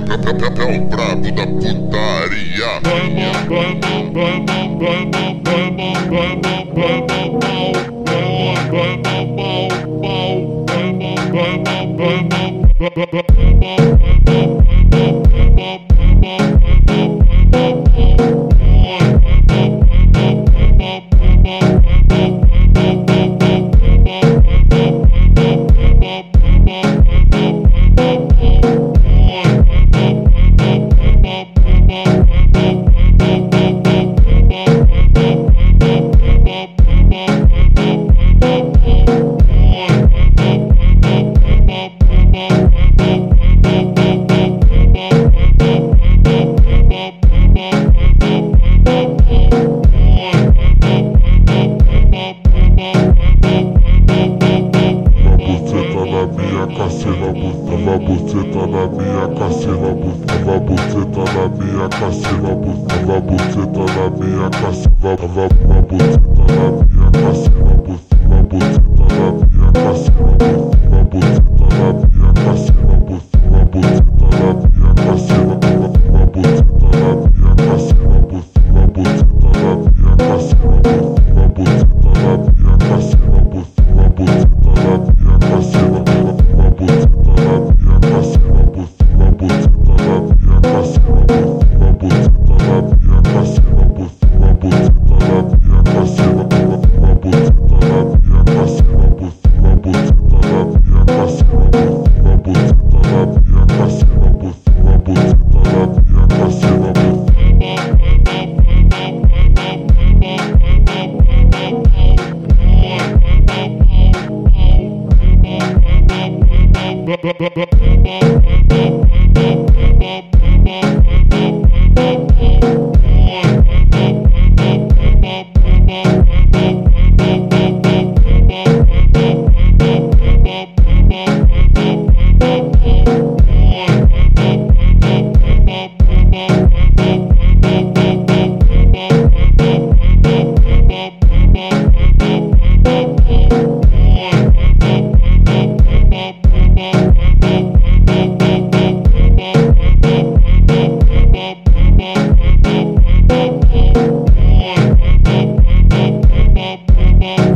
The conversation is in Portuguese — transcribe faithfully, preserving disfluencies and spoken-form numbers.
É o brabo da putaria. Botava buceta na minha cacina, botava buceta na minha cacina, botava buceta na minha cacina, botava buceta na minha cacina, botava buceta na minha cacina, botava buceta na minha cacina, botava buceta na minha cacina, botava buceta na minha cacina, botava buceta na minha cacina, botava buceta na minha cacina, botava buceta na minha cacina, botava buceta Bye.